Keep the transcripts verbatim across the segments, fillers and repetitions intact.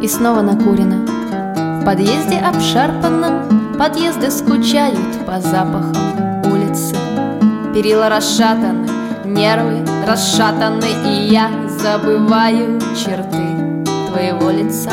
И снова накурено. В подъезде обшарпанном подъезды скучают по запахам улицы. Перила расшатаны, нервы расшатаны, и я забываю черты твоего лица.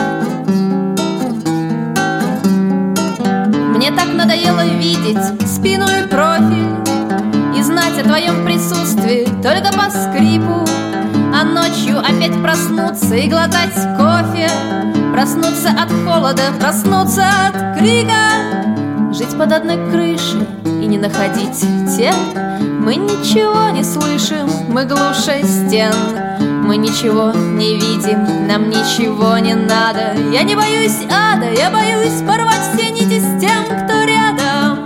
Мне так надоело видеть спину и профиль и знать о твоем присутствии только по скрипу. А ночью опять проснуться и глотать кофе, проснуться от холода, проснуться от крика. Жить под одной крышей и не находить тел. Мы ничего не слышим, мы глуше стен. Мы ничего не видим, нам ничего не надо. Я не боюсь ада, я боюсь порвать все нити с тем, кто рядом.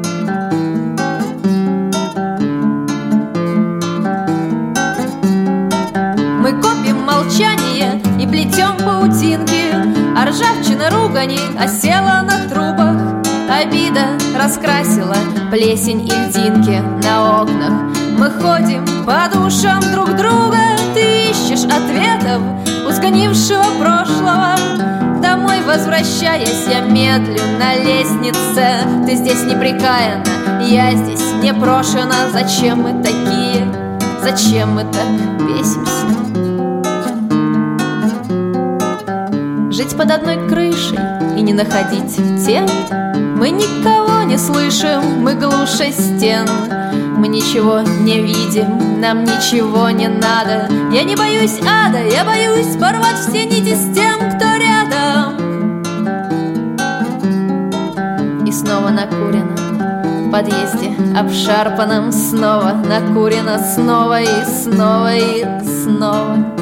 Мы копим молчание и плетем паутинки, а ржавчина ругани осела на трубах. Обида раскрасила плесень и льдинки на окнах. Мы ходим по душам друг друга. Ты ищешь ответов у сгнившего прошлого. Домой возвращаясь, я медлю на лестнице. Ты здесь непрекаянна, я здесь непрошена. Зачем мы такие? Зачем мы так бесимся? Жить под одной крышей и не находить тел. Мы никого не слышим, мы глуше стен. Мы ничего не видим, нам ничего не надо. Я не боюсь ада, я боюсь порвать все нити с тем, кто рядом. И снова накурено. В подъезде обшарпанном снова накурено. Снова и снова и снова.